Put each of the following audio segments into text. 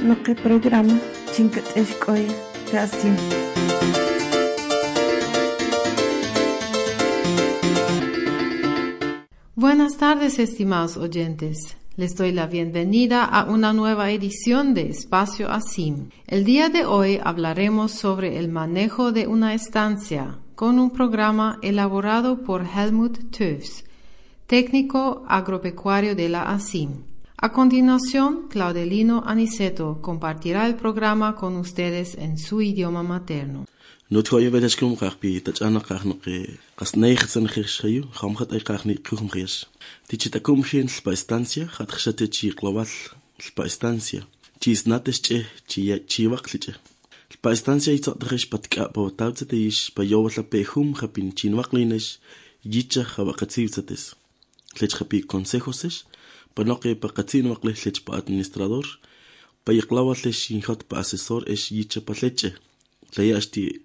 Nuestro programa Chinkateshkoya Kasim. Buenas tardes, estimados oyentes. Les doy la bienvenida a una nueva edición de Espacio ASIM. El día de hoy hablaremos sobre el manejo de una estancia con un programa elaborado por Helmut Töfs, técnico agropecuario de la ASIM. A continuación, Claudelino Aniceto compartirá el programa con ustedes en su idioma materno. Nutkoye vedeskum qarpi tachana qarnoqe qasneyxsan khirshayu khamkhat ay qarni qhum khirs tichitakum khin spa estancia khatkhshate chi global spa estancia chisnatesche chi waqliche spa estancia itsadrish patka botawtetish payowla pehum khapin chinwaqlinish yicha khawaqatsivtsates lech khapi consejoses panoqe paqatsin waqle lech pa administrador payiqlawale shinhot pa asesor es yicha paleche layashti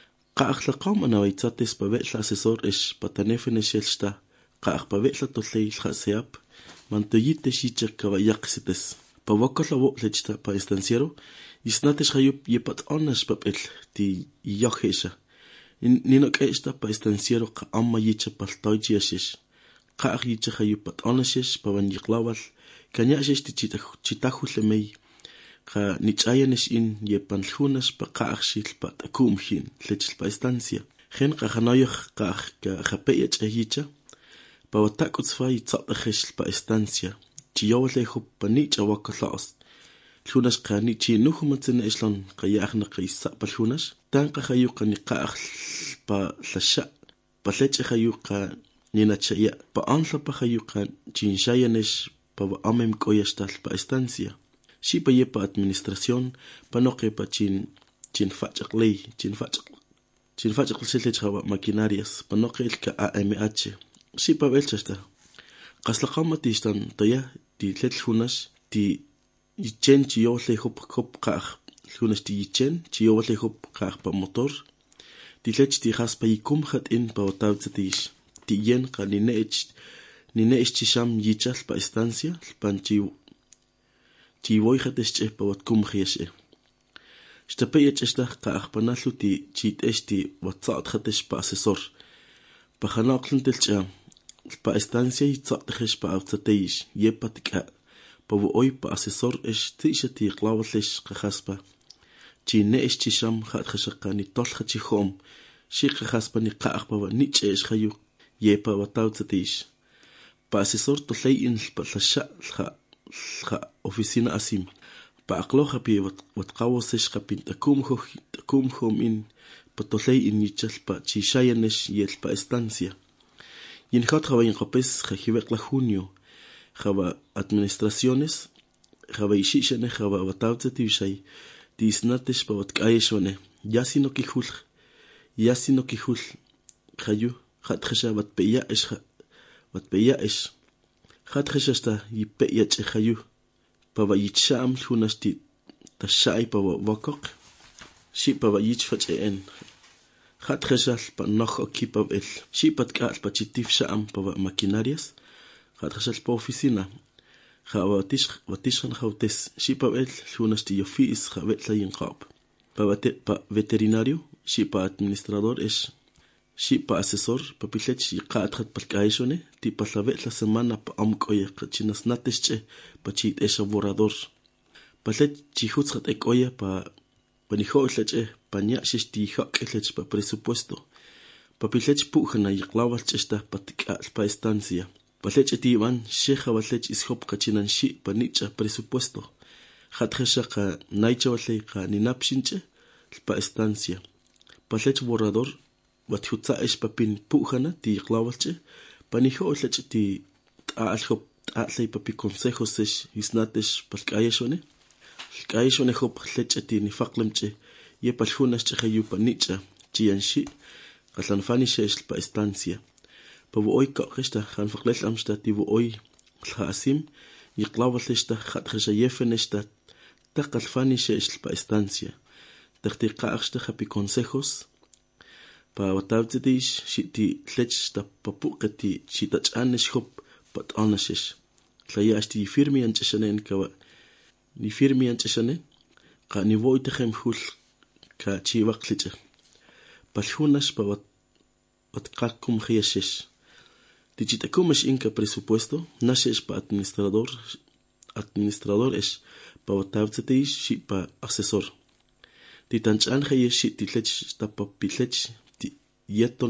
قاخلقام انا ويتاتس ببيتلا اسيسور اش بتنفن شلشتا قاخ ببيتلا تولي الخسياب منتجيت شيتشر كواياقستس بوكل لو لجتا با استانسيرو يسناتش خيوب يبط اونش ببيتل تي يوخيشا نينو كايشتا با استانسيرو قا اما يتشا بالتوجيشش قاخ يتشا خيوب بط اونشش بوان يقلاوال كان ياشش تشيتاخو لمي ka nichayanesh in yepanlhunas pa qaarshil pa takumhin lech pa estancia gen qahanoyh qah ka khapeyach ayicha pa watakuts fay tsaqhesh pa estancia chiyowle khup panich awaklas lhunas qani chi nuhumatsen eslon qayahna qaysa pa lhunas tan qahayu qani qah pa lasha pa lech khayu qa ninachaya pa anla pa khayu qan chinshayanesh pa amem koyashtal pa estancia si pa yepa administración panoqe pa chin fachaq ley chin fachaq silech hawa maquinarias panoqe el ka AMH si pa belchasta qaslaqama tistan taya ti tlet hunas ti yichen chi yole hop qah hunas ti yichen chi yole hop qah pa motor ti lech ti has pa yikum khat in pa tawtsatish ti yen qa ni neech chisham yichal pa estancia panchi ti voy khatesh pa watkum khieshe shtapeyech esta qaaqpanallu ti chiteshti watsat khatesh pa asesor pa khanaqln telcha pa estancia itsatesh pa awtsateish yepatka pa voy pa asesor es tishati qlawlesh qhaspa chine eschisham khat khashaqani tol khachihom shi qhaspa ni qaaqpa ni chesh khayu yepa watawtsatish pa asesor tollay in pa lasha oficina asim pa aqloja pi watqawsesh qapin takum hom in patolay in yichal pa chishayanesh yel pa estancia yin khat khawain qapes khajiwekla junio khawa administraciones khawa ishishane khawa watawtsati shay disnatesh pa watkayeshone yasino kihul khayu khat khashabat peya ish khat khashasta yipe yach khayu pa vayitsham lunasti tashay pa wakok shi pa vayich fachen khat khashal pa nokh okipav el shi patkal pa chitif sham pa maquinarias khat khashal pa oficina khawatish khan khawtes shi pa el lunasti yofis khavetla yinqab pa veterinario shi pa administrador es shi pa asesor pa pilech shi qatrat palkaishone ti pa la semana pa amkoye chinas natesche pa chit es borrador pa lech chi hutsat ekoye pa niho leche pa nya shishti haklech pa presupuesto pa pilech puhna yiqlawal chesta pa tikal pa estancia pa lech ti van shekha walech ishop qachinan shi pa nicha presupuesto khatkhasha qa naicha wale qa ninapshinche pa estancia pa lech borrador watjutsa es papin pujana ti qlawalche paniho lech ti alhop alay papi consejos es isnatesh palkayeshone hop lech ti ni faqlemche ye palhunas che khayu panicha chianshi qalanfani shesh pa estancia pa voy ka khista khan faqlel amsta ti voy khasim yiqlawaleshta khat khashayefeneshta taqalfani shesh pa estancia taqtiqa akhsta papi consejos pa watawtsitish shiti lech ta papuqati shitachanish hop pat anashish tlayashti firmi anchashanen kawa ni firmi anchashanen qa nivoy tejem hul ka chiwaqliche palhunash pa watqakum khiyashish tichitakumash inka presupuesto nashesh pa administrador es pa watavtzetish shi pa asesor titanch'an khayesh shi titlech tapapitlech ti yeton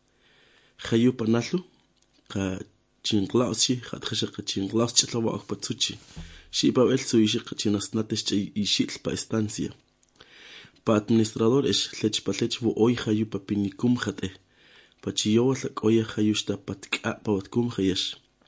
khayu panallu qa chinqlaushi khatkhasha qa chinqlaus chlawa akpatsuchi shi pa el suishi qa chinasnatesh ishil pa estancia pa administrador es lech vo hoy khayu pa pinikum khate pa chiyowa oya khayu sta patka pa watkum khayesh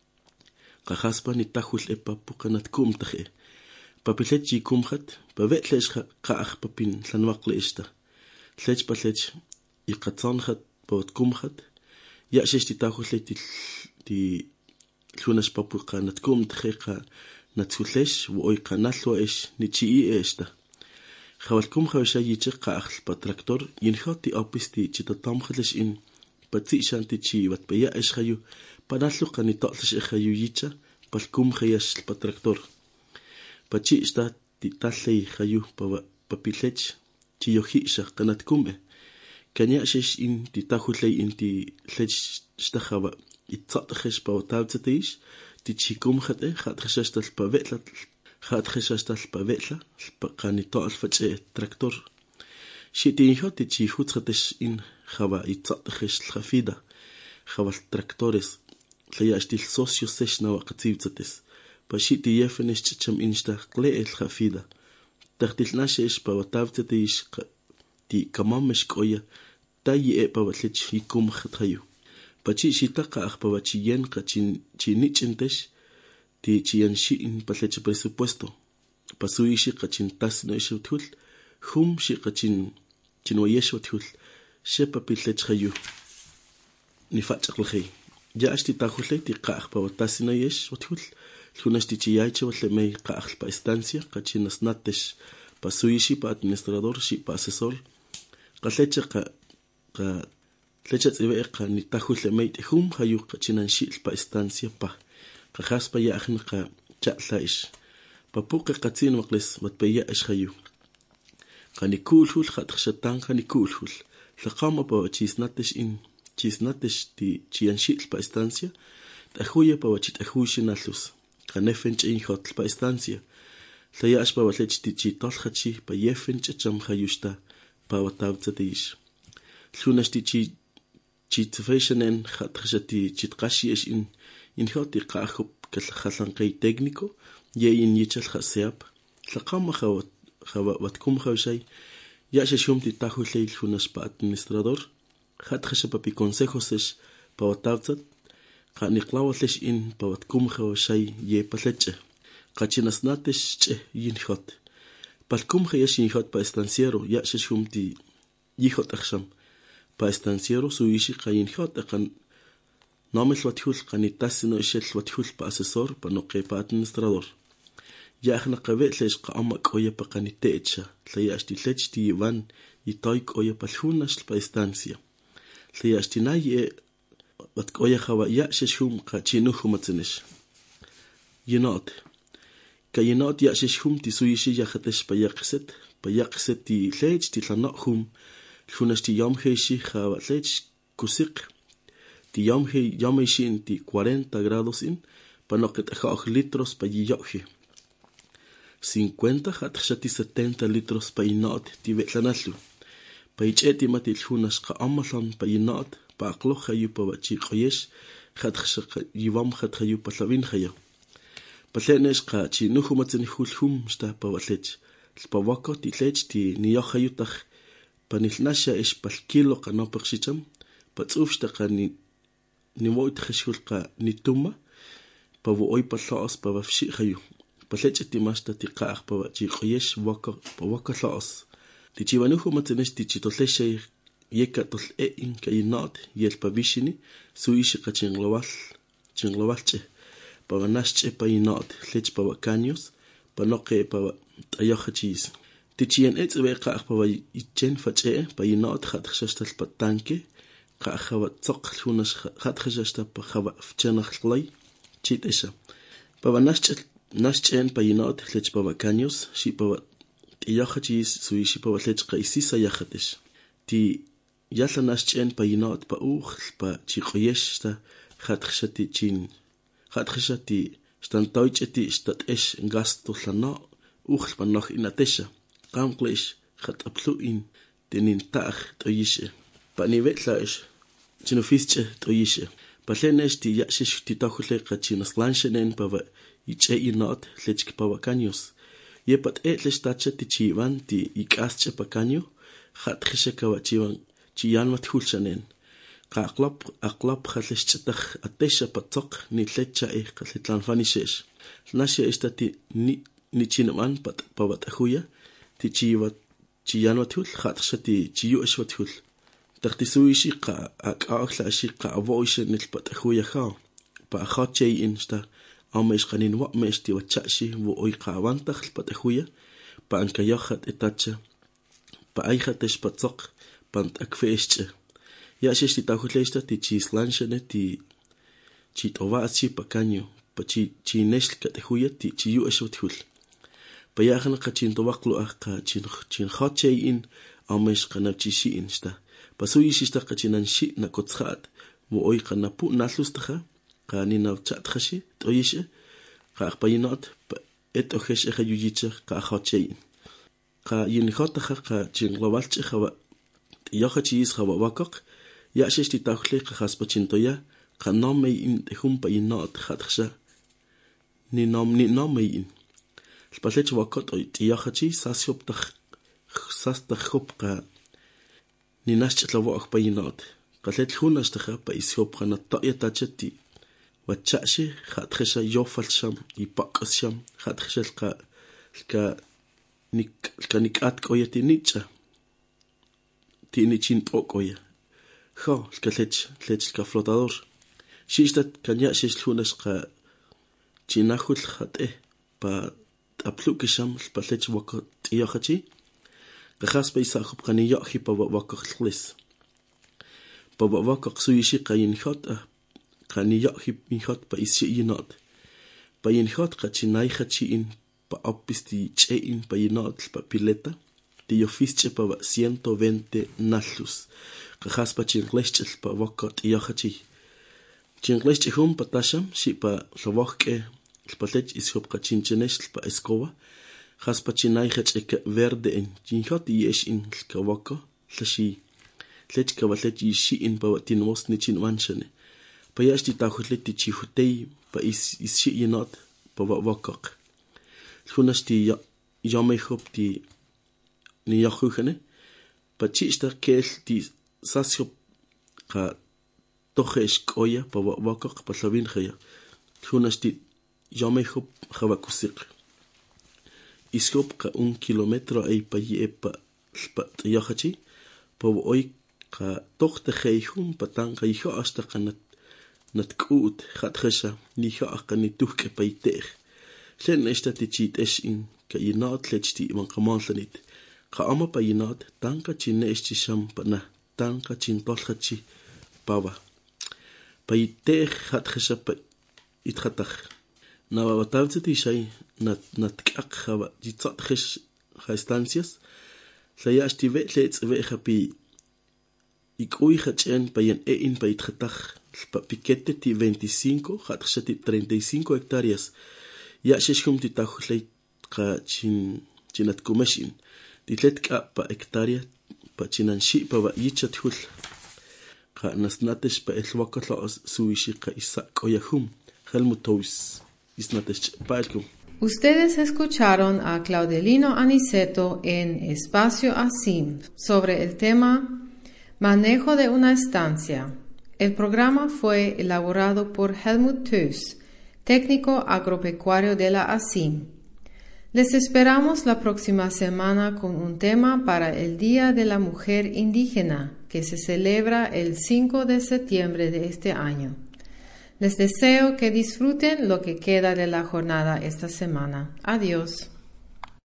qa khaspa nitahul pa puqanatkum takhe pa pilech kum khat pa vetlesh qa akh pa pin lanwaqle esta lech pa lech iqatson khat pa watkum khat ya shesh titahul ti lunas pa puqanatkum takhe qa natsulesh vo hoy qanalwa es nichi esta khawalkum khawsha yichi qa akh pa tractor yinkhati apisti chitatam khalesh in patsi shanti chi wat paya es khayu panallu qani ta'lish khayu yicha palkum khayash pa tractor pachi sta titallei khayu pa pilech chi yohi sha qanatkum kanya shesh in titahulei in ti lech sta khawa itzat khash pa tawtsatish ti chikum khate khat khashash tal pa vetla khat khashash tal pa vetla pa qani ta'l fache tractor shitin hoti chi hutsatish in khawa itzat khash khafida khawa tractores tlayash til socio sesh na waqativtsatis pa shiti yefenish cham insta qle el khafida taqtil nashesh pa watavtsatish ti kamamesh qoya tayi pa watlech hikum khathayu pachi shitaqa aqpa wachiyen qachin chinichintesh ti chiyanshi in palech presupuesto pasuishi qachin tasno ishutul hum shi qachin chinwayeshutul shepa pilech khayu nifachaqlhi ya ashti tahule ti qaqpa watasino yesh utul lunas ti chiyaiche watlemei qaql pa estancia qachin nasnatesh pasuishi pa administrador shi pa asesor qaleche qa lecha tsibe qa nitahule meit hum hayu qachinan shil pa estancia pa qahaspa ya akhna qa chalaish pa puqe qatsin waqles watpeya ish hayu qani kulhul khatkhshatan qani kulhul laqama pa chisnatesh in chisnatesh ti chian shil pa estancia tahuya pa wachit ahushinalus qanefench in hotl pa estancia layash pa watlech ti chitol khachi pa yefench cham hayushta pa watavtsatish lunas ti chitfeshenen khatkhshati chitqashi ish in hoti qahub kalkhalanqay técnico ye in yichal khaseap laqama khawa watkum khawshay ya sheshum ti tahulay lunas pa administrador khatkhsha pa pi consejos ish pa watavtsat qaniqlawatlesh in pa watkum khawshay ye paleche qachinasnatesh yin hot palkum khayash in hot pa estanciero ya sheshum ti yihot akhsham pa estanciero suishi qayin hot aqan nomel wathul qanitasino ishel wathul pa asesor pa noqe pa administrador ya akhna qavetlesh qama qoya pa qanitecha tlayash tilech ti van itoy qoya pa lhunash pa estancia tlayash tinaye wat qoya khawa ya sheshum qachinu humatsinish yinot kayinot ya sheshum ti suishi ya khatesh pa yaqset ti lech ti lanohum lhunash ti yom heshi khawa lech kusik ti yom heshi ti 40 grados in pa noqet litros pa yohi 50 khatkhshati 70 litros pa inot ti vetlanallu pa icheti mati lhunash qa amalan pa inot pa aqlo khayu pa wachi qoyesh khatkhsha yivam khathayu pa lavin khaya pa lenesh qa chinu humatsini hulhum sta pa watlech pa wako ti lech ti niyohayu takh pa nilnasha ish pal kilo qanopaqshicham pa tsufshta qa ni woit khashul qa nituma pa woy pa laos pa wafshi khayu pa lech ti masta ti qaq pa wachi qoyesh wako pa wako laos ti chivanu humatsinish ti chitotleshay yeka tol in kayinot yel pa vishini suishi qa chinglawalche pa wanashche pa inot lech pa wakanyos pa noqe pa tayohachis ti chien etzwe qaq pa ichen fache pa inot khatkhshashtal pa tanke qa khawa tsoq lunas khatkhshashta pa khawa fchenakhlay chitesha pa wanashche nashchen pa inot lech pa wakanyos shi pa Tiyachachis suishi pa watlechqa isisa yachatesh. Ti yalanaschen pa yinot pa pa chiqoyesh ta khatkhshati chin. Khatkhshati stantoicheti statesh gasto lano pa noch inatesha. Qamqlish khatapluin tenin ta'akh toyishe. Pa nivetlash chinofische toyishe. Pa lenesh ti yashish ti takhule qachinaslanshen pa va iche inot lechki pa wakanyos. Yepat etlesh tacha ti chivan ti ikasche pa kanyo khatkhshe kawachivan chiyan mathulshanen. Aqlap khatlesh chatach atesha patok ni lecha qatlan fanishesh. Nashe esta ti ni chinaman pat pawatahuya ti chivat chiyan mathul khatkhshe ti chiyu ashwathul. Taqtisuishi qa aqakhla shiqa avoishe nil patahuya kha pa khatche insta amesh qanin wa meshti wachashi wo oy qawantakh patahuya pa ankayakhat etacha pa ayhatesh patok pant akfesh yashish ti tahuleshta ti chislanshene ti chitovachi pa kanyo pa chinesh katehuya ti chiyu ashwathul pa yakhna qachin tawaqlu aqqa chin khatche in amesh qanavchishi insta pasuyishista qachinan shi na kotsat wo oy qanapu nalustaha qani navchatxashi toyishe qaqpayinot et ohesh khayujicha qaqhatchein qa yinkhotha qa chinglowalchi khawa yochachis khawa wakok yashishti tawkhli qahaspachintoya qanomay in humpayinot khatkhsha ni nomay in spalech wakot oy yochachi sasyoptakh sastakhopa ni naschtlawok payinot qalet khunashtakha pa isyop qana ta'yatachati wachashi khatkhsha yofalsham ipaqsham khatkhsha ka nikat koyati nicha tini chin pokoya kho lech ka flotador shishtat kanya shish khunash qa chinahul khate pa aplukisham palech wakot yachachi qas pa isakhup qani yahi pa wakok khlis pa wakok suyishi qayin khot qani yahi min khot pa isi yinot pa yin khot qachinay khachi in pa opisti che in pa yinot pa pileta ti ofische pa 120 nalus qas pa chinglesh pa wakot yahachi chinglesh hum pa tasham shi pa lawokke palech ishop qachinchenesh pa escoba Haspachinay hech verde en chinhot yesh in kawako lashi lech kawalech yishi in pawatin mos ni chin manchane payashti tahuleti chihutei pa is shi yinot pa wakok khunashti yamehopti ni yahukhane pa chishta kel ti sasyop qa tohesh koya pa wakok pa lavin khaya khunashti yamehop khawakusik iskop ka 1 kilometro ay pa yepa yahachi pa oy ka tochte khayhum patang khayho hasta kanat natkut khatkhasha ni kha aqani tuhke payter len estati chit es in ka yinat lechti man qamalnit qa ama pa yinat tanka chinesh sham pana tanka chin tolkhachi pawa payter khatkhasha pa itkhatakh na batavti shay natkaq khawa jitsatkhish instancias layashti vetlets ve khapi ikuy khachen payen in paitkhakh pa piquete ti 25 khatkhati 35 hectáreas ya shishkum ti takhulay qa chinat kumashin ditletka pa hectárea pa chinanshi pa yichathul qa nasnatesh pa elwakalo suishi qa isa qoyahum Helmutows. Ustedes escucharon a Claudelino Aniceto en Espacio Asim sobre el tema Manejo de una estancia. El programa fue elaborado por Helmut Töss, técnico agropecuario de la Asim. Les esperamos la próxima semana con un tema para el Día de la Mujer Indígena, que se celebra el 5 de septiembre de este año. Les deseo que disfruten lo que queda de la jornada esta semana. Adiós.